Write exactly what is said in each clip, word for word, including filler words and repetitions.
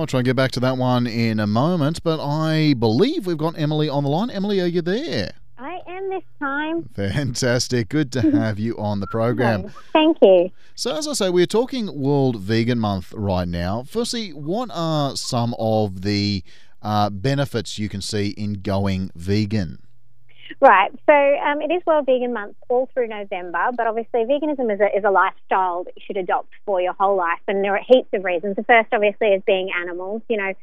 I'll try and get back to that one in a moment, but I believe we've got Emily on the line. Emily, are you there? I am this time. Fantastic. Good to have you on the program. Thank you. So as I say, we're talking World Vegan Month right now. Firstly, what are some of the uh, benefits you can see in going vegan? Right. So um, it is World Vegan Month all through November, but obviously veganism is a, is a lifestyle that you should adopt for your whole life, and there are heaps of reasons. The first, obviously, is being animals. You know,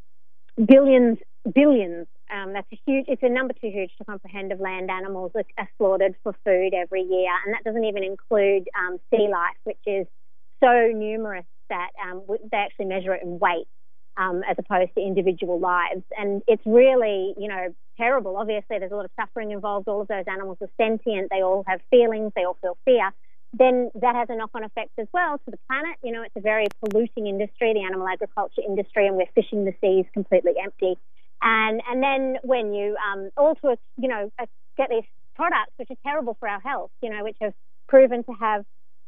billions, billions. Um, that's a huge. It's a number too huge to comprehend of land animals that are slaughtered for food every year, and that doesn't even include um, sea life, which is so numerous that um, they actually measure it in weight. Um, as opposed to individual lives. And it's really, you know, terrible. Obviously, there's a lot of suffering involved. All of those animals are sentient. They all have feelings. They all feel fear. Then that has a knock-on effect as well to the planet. You know, it's a very polluting industry, the animal agriculture industry, and we're fishing the seas completely empty. And and then when you um, all to, you know, get these products, which are terrible for our health, you know, which have proven to have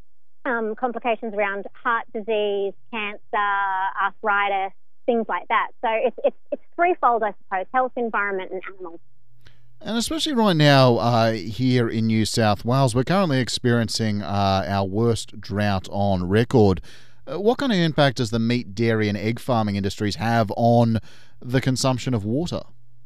um, complications around heart disease, cancer, arthritis, things like that. So it's it's it's threefold, I suppose: health, environment, and animals. And especially right now uh, here in New South Wales, we're currently experiencing uh, our worst drought on record. Uh, what kind of impact does the meat, dairy, and egg farming industries have on the consumption of water?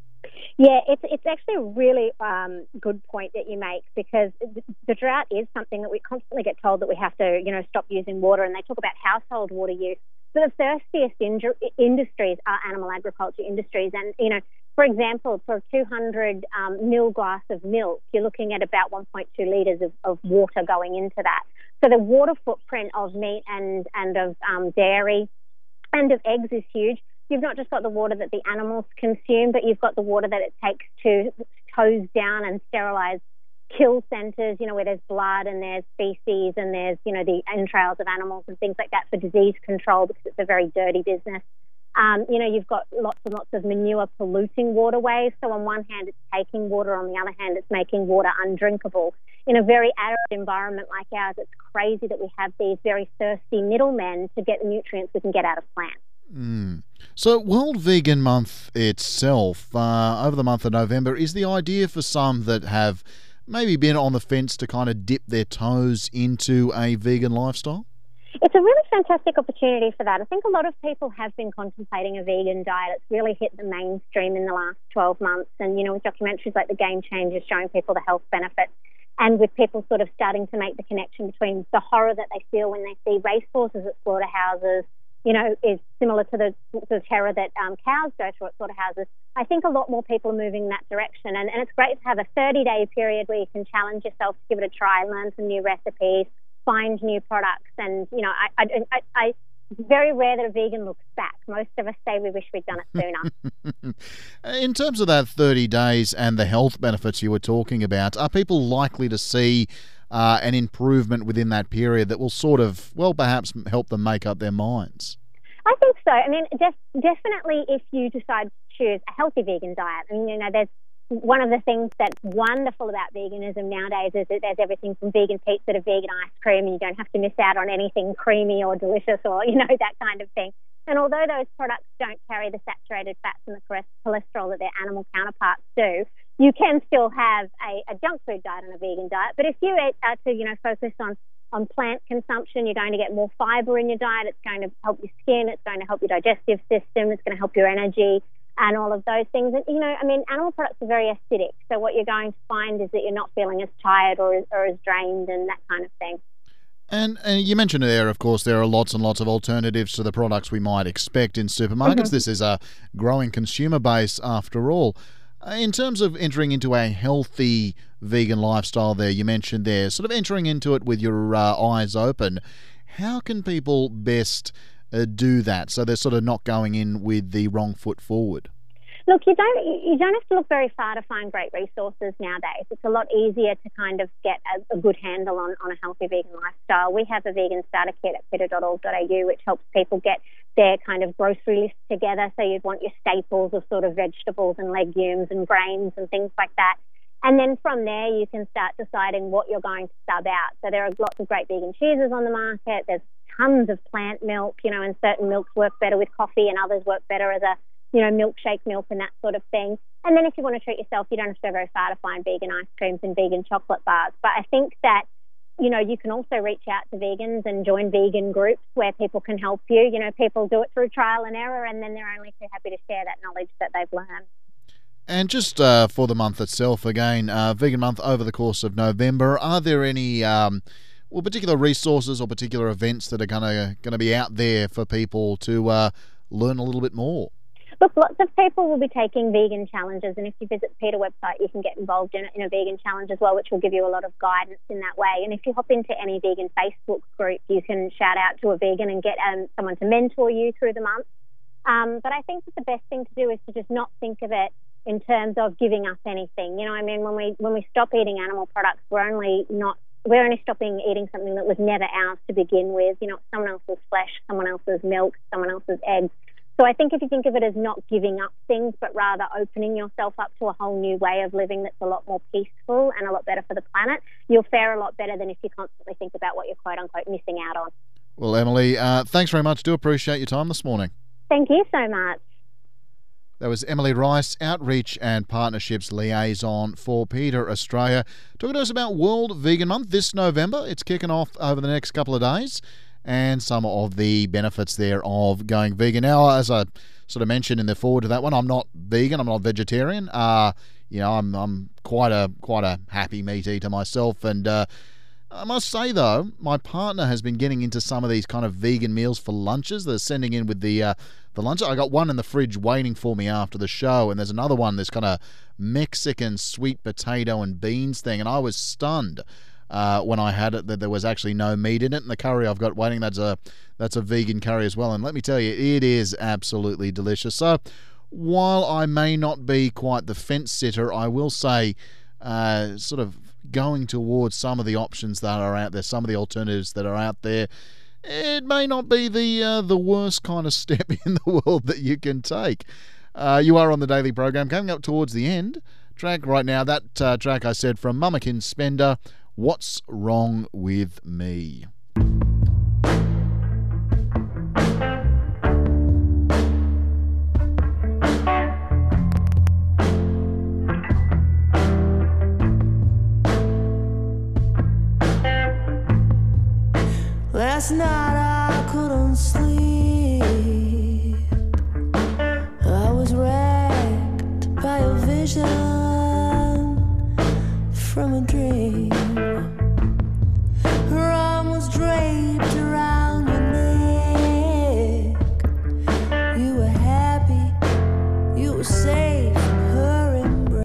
Yeah, it's it's actually a really um, good point that you make, because the drought is something that we constantly get told that we have to, you know, stop using water, and they talk about household water use. But the thirstiest inju- industries are animal agriculture industries. And, you know, for example, for two hundred um, mil glass of milk, you're looking at about one point two litres of, of water going into that. So the water footprint of meat and, and of um, dairy and of eggs is huge. You've not just got the water that the animals consume, but you've got the water that it takes to hose down and sterilise kill centres, you know, where there's blood and there's feces and there's, you know, the entrails of animals and things like that for disease control, because it's a very dirty business. Um, you know, you've got lots and lots of manure polluting waterways. So on one hand, it's taking water. On the other hand, it's making water undrinkable. In a very arid environment like ours, it's crazy that we have these very thirsty middlemen to get the nutrients we can get out of plants. Mm. So World Vegan Month itself, uh, over the month of November, is the idea for some that have maybe been on the fence to kind of dip their toes into a vegan lifestyle? It's a really fantastic opportunity for that. I think a lot of people have been contemplating a vegan diet. It's really hit the mainstream in the last twelve months. And, you know, with documentaries like The Game Changers showing people the health benefits, and with people sort of starting to make the connection between the horror that they feel when they see racehorses at slaughterhouses, you know, is similar to the, the terror that um, cows go through at slaughterhouses. I think a lot more people are moving in that direction. And, and it's great to have a thirty-day period where you can challenge yourself to give it a try, learn some new recipes, find new products. And, you know, I, I, I, I it's very rare that a vegan looks back. Most of us say we wish we'd done it sooner. In terms of that thirty days and the health benefits you were talking about, are people likely to see uh, an improvement within that period that will sort of, well, perhaps help them make up their minds? I think so. I mean, def- definitely if you decide to choose a healthy vegan diet. I mean, you know, there's one of the things that's wonderful about veganism nowadays is that there's everything from vegan pizza to vegan ice cream, and you don't have to miss out on anything creamy or delicious or, you know, that kind of thing. And although those products don't carry the saturated fats and the cholesterol that their animal counterparts do, you can still have a, a junk food diet and a vegan diet. But if you are to, you know, focus on on plant consumption, you're going to get more fibre in your diet. It's going to help your skin. It's going to help your digestive system. It's going to help your energy and all of those things. And, you know, I mean, animal products are very acidic. So what you're going to find is that you're not feeling as tired or as, or as drained and that kind of thing. And, and you mentioned there, of course, there are lots and lots of alternatives to the products we might expect in supermarkets. Mm-hmm. This is a growing consumer base after all. In terms of entering into a healthy vegan lifestyle there, you mentioned there, sort of entering into it with your uh, eyes open, how can people best uh, do that so they're sort of not going in with the wrong foot forward? Look, you don't you don't have to look very far to find great resources nowadays. It's a lot easier to kind of get a, a good handle on, on a healthy vegan lifestyle. We have a vegan starter kit at peta dot org dot a u which helps people get their kind of grocery list together. So you'd want your staples of sort of vegetables and legumes and grains and things like that. And then from there, you can start deciding what you're going to sub out. So there are lots of great vegan cheeses on the market. There's tons of plant milk, you know, and certain milks work better with coffee and others work better as a, you know, milkshake milk and that sort of thing. And then if you want to treat yourself, you don't have to go very far to find vegan ice creams and vegan chocolate bars. But I think that, you know, you can also reach out to vegans and join vegan groups where people can help you. You know, people do it through trial and error, and then they're only too happy to share that knowledge that they've learned. And just uh, for the month itself, again, uh, Vegan Month over the course of November, are there any um, well, particular resources or particular events that are going to going to be out there for people to uh, learn a little bit more? Look, lots of people will be taking vegan challenges, and if you visit the PETA website, you can get involved in a, in a vegan challenge as well, which will give you a lot of guidance in that way. And if you hop into any vegan Facebook group, you can shout out to a vegan and get um, someone to mentor you through the month. Um, but I think that the best thing to do is to just not think of it in terms of giving up anything. You know, I mean, when we when we stop eating animal products, we're only not we're only stopping eating something that was never ours to begin with. You know, it's someone else's flesh, someone else's milk, someone else's eggs. So I think if you think of it as not giving up things, but rather opening yourself up to a whole new way of living that's a lot more peaceful and a lot better for the planet, you'll fare a lot better than if you constantly think about what you're quote-unquote missing out on. Well, Emily, uh, thanks very much. Do appreciate your time this morning. Thank you so much. That was Emily Rice, Outreach and Partnerships Liaison for PETA Australia, talking to us about World Vegan Month this November. It's kicking off over the next couple of days, and some of the benefits there of going vegan. Now, as I sort of mentioned in the forward to that one, I'm not vegan, I'm not vegetarian. Uh, you know, I'm I'm quite a quite a happy meat eater myself, and uh, I must say though, my partner has been getting into some of these kind of vegan meals for lunches. They're sending in with the uh, the lunch. I got one in the fridge waiting for me after the show, and there's another one, this kind of Mexican sweet potato and beans thing, and I was stunned Uh, when I had it that there was actually no meat in it. And the curry I've got waiting, that's a that's a vegan curry as well. And let me tell you, it is absolutely delicious. So while I may not be quite the fence sitter, I will say uh, sort of going towards some of the options that are out there, some of the alternatives that are out there, it may not be the uh, the worst kind of step in the world that you can take. Uh, you are on the daily program. Coming up towards the end, track right now, that uh, track I said from Mummakin Spender, What's Wrong With Me? Last night I couldn't sleep. I was wrecked by a vision from a dream.